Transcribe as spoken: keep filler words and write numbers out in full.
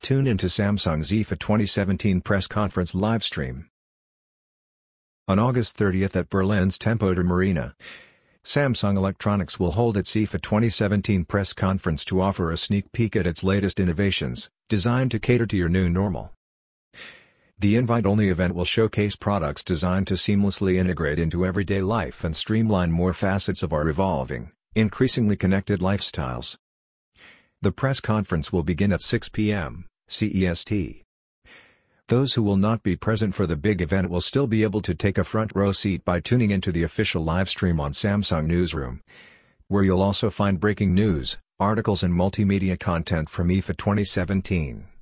Tune into Samsung's I F A twenty seventeen press conference livestream. On August thirtieth at Berlin's Tempodrom Arena, Samsung Electronics will hold its I F A twenty seventeen press conference to offer a sneak peek at its latest innovations, designed to cater to your new normal. The invite-only event will showcase products designed to seamlessly integrate into everyday life and streamline more facets of our evolving, increasingly connected lifestyles. The press conference will begin at six p m C E S T. Those who will not be present for the big event will still be able to take a front row seat by tuning into the official livestream on Samsung Newsroom, where you'll also find breaking news, articles and multimedia content from I F A twenty seventeen.